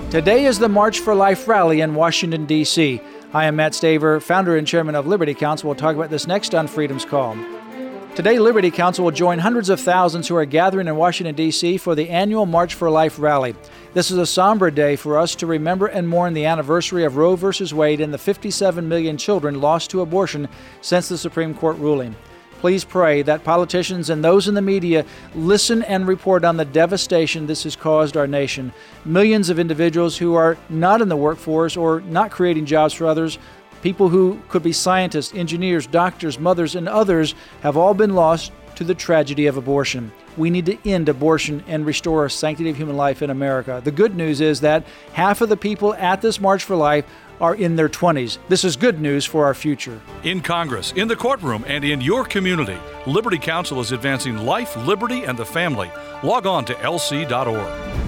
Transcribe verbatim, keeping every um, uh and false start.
Today is the March for Life rally in Washington, D C I am Matt Staver, founder and chairman of Liberty Counsel. We'll talk about this next on Freedom's Call. Today, Liberty Counsel will join hundreds of thousands who are gathering in Washington, D C for the annual March for Life rally. This is a somber day for us to remember and mourn the anniversary of Roe versus Wade and the fifty-seven million children lost to abortion since the Supreme Court ruling. Please pray that politicians and those in the media listen and report on the devastation this has caused our nation. Millions of individuals who are not in the workforce or not creating jobs for others, people who could be scientists, engineers, doctors, mothers, and others have all been lost to the tragedy of abortion. We need to end abortion and restore sanctity of human life in America. The good news is that half of the people at this March for Life are in their twenties. This is good news for our future. In Congress, in the courtroom, and in your community, Liberty Counsel is advancing life, liberty, and the family. Log on to L C dot org.